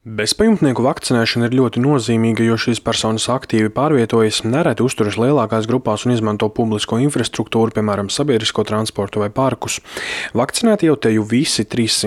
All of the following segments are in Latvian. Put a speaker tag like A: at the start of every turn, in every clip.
A: Bezpajumtnieku vakcinēšana ir ļoti nozīmīga, jo šīs personas aktīvi pārvietojas, nereti uzturas lielākās grupās un izmanto publisko infrastruktūru, piemēram, sabiedrisko transportu vai parkus. Vakcinēti jau teju visi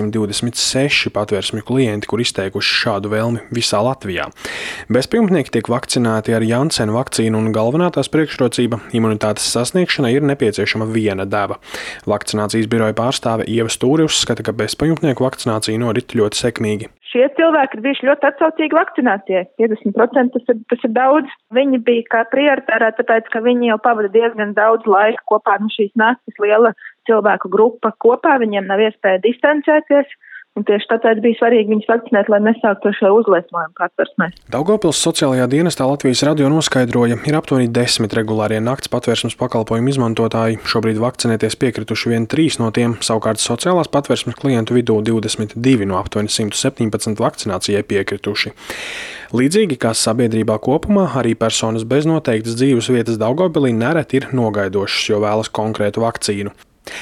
A: 326 patvērsmju klienti, kur izteikuši šādu vēlmi visā Latvijā. Bezpajumtnieki tiek vakcinēti ar Janssen vakcīnu un galvenā tās priekšrocība imunitātes sasniegšanai ir nepieciešama viena deva. Vakcinācijas biroja pārstāve Ieva Stūre uzskata, ka bezpajumtnieku vakcinācija norit ļoti sekmīgi.
B: Šie cilvēki ir bijuši ļoti atsaucīgi vakcinācijai. 50% tas ir daudz. Viņi bija kā prioritārā, tāpēc, ka viņi jau pavada diezgan daudz laika kopā, šīs naktis liela cilvēku grupa kopā, viņiem nav iespēja distancēties. Un tieši tāpēc bija svarīgi viņus vakcinēt, lai nesāktu šo uzliesmojumu patvērsmē.
A: Daugavpils sociālajā dienestā Latvijas radio noskaidroja, ir aptuveni 10 regulārie nakts patvērsmes pakalpojumu izmantotāji. Šobrīd vakcinēties piekrituši vien 3 no tiem, savukārt sociālās patvērsmes klientu vidū 22 no aptuveni 117 vakcinācijai piekrituši. Līdzīgi kā sabiedrībā kopumā, arī personas bez noteiktas dzīves vietas Daugavpilī nereti ir nogaidošas, jo vēlas konkrētu vakcīnu.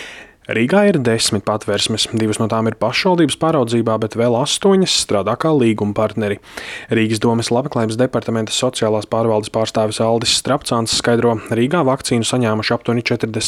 A: Rīgā ir 10 patvērsmes, 2 no tām ir pašvaldības pāraudzībā, bet vēl 8 strādā kā līguma partneri. Rīgas domes labklājības departamenta sociālās pārvaldes pārstāvis Aldis Strapcāns skaidro, Rīgā vakcīnu saņēmuši aptuveni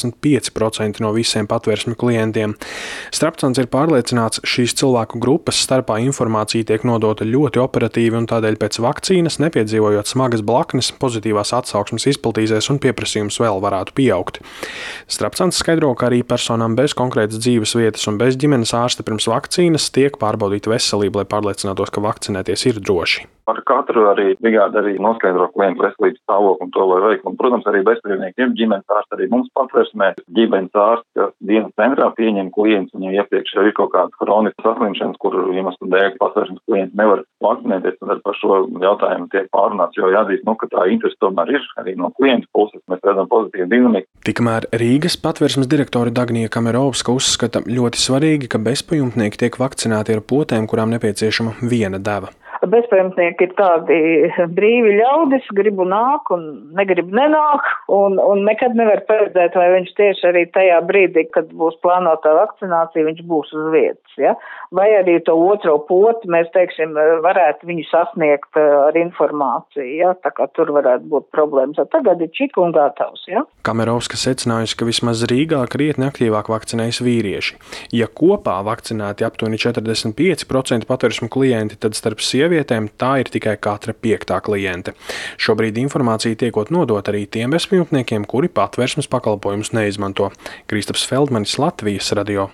A: 45% no visiem patvērsmju klientiem. Strapcāns ir pārliecināts, šīs cilvēku grupas starpā informācija tiek nodota ļoti operatīvi un tādēļ pēc vakcīnas, nepiedzīvojot smagas blaknes, pozitīvās atsauksmes izplatīsies un pieprasījums vēl varētu pieaugt. Strapcāns skaidro, ka arī personām bez konkrētas dzīves vietas un bez ģimenes ārsta pirms vakcīnas tiek pārbaudīta veselība, lai pārliecinātos, ka vakcinēties ir droši.
C: Ar katru arī brigāde arī noskaidro klientu veselības stāvokli un to, lai veiktu. Un, protams, arī bezpajumtniekiem ģimenes ārsts arī mums patvērsmē. Ģimenes ārsts, kas dienas centrā pieņem klientus, viņiem iepriekš jau ir kaut kādas kroniskas saslimšanas, kur iemeslu dēļ patvērsmes klienti nevar vakcinēties, un ar par šo jautājumu tiek pārunāts, jo jāatzīst, ka tā interese tomēr ir arī no klientu puses. Mēs redzam pozitīvu dinamiku.
A: Tikmēr Rīgas patvērsmes direktore Dagnija Kamerovska uzskata ļoti svarīgi, ka bezpajumtnieki tiek vakcinēti ar potēm, kurām nepieciešama viena deva.
B: Bezpajumtnieki ir tādi brīvi ļaudis, gribu nāk un negribu nenāk, un nekad nevar paredzēt, vai viņš tieši arī tajā brīdī, kad būs plānotā vakcinācija, viņš būs uz vietas, ja? Vai arī to otro potu mēs, teiksim, varētu viņu sasniegt ar informāciju, ja? Tā kā tur varētu būt problēmas. Tagad ir čik un gatavs, ja?
A: Kamerovska secinājusi, ka vismaz Rīgā krietni aktīvāk vakcinējas vīrieši. Ja kopā vakcinēti aptuveni 45% patvērsmu klienti, tad starp sievietēm tā ir tikai katra 5. kliente. Šobrīd informācija tiekot nodot arī tiem bezpajumtniekiem, kuri patvērsmes pakalpojumus neizmanto. Kristaps Feldmanis, Latvijas radio.